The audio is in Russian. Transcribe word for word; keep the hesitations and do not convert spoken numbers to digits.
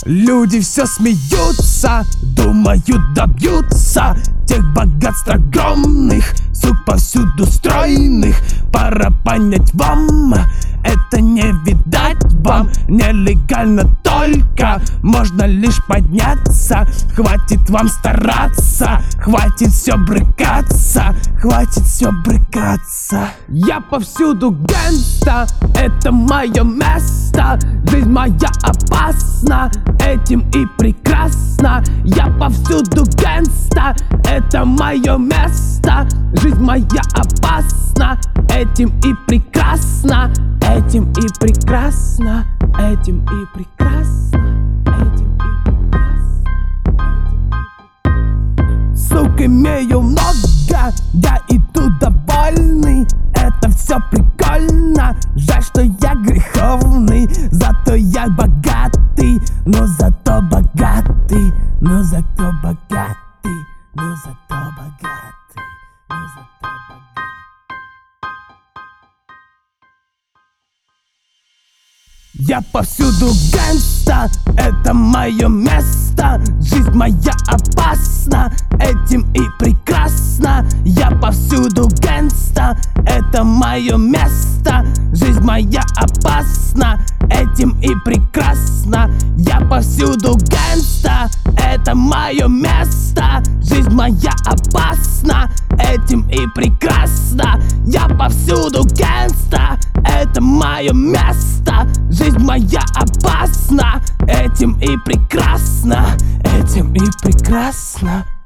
Люди все смеются, думают добьются тех богатств огромных, суп повсюду стройных. Пора понять вам, это не видать вам. Нелегально только, можно лишь подняться. Хватит вам стараться, хватит все брыкаться, хватит все брыкаться. Я повсюду гангста, это мое место. Жизнь моя опасна, этим и прекрасна. Я повсюду гангста, это мое место. Жизнь моя опасна, этим и прекрасна. Этим и прекрасно, этим и прекрасно, этим и прекрасно. Сук имею много, я иду довольный. Это все прикольно, жаль, что я греховный. Зато я богатый, но зато богатый, но зато богатый, но зато богатый, но зато богатый. Я повсюду гангста, это мое место. Жизнь моя опасна, этим и прекрасна. Я повсюду гангста, это мое место. Жизнь моя опасна, этим и прекрасна. Я повсюду гангста, это мое место. Жизнь моя опасна, этим и прекрасна. Я повсюду гангста, это мое место. Жизнь моя опасна, этим и прекрасна, этим и прекрасна.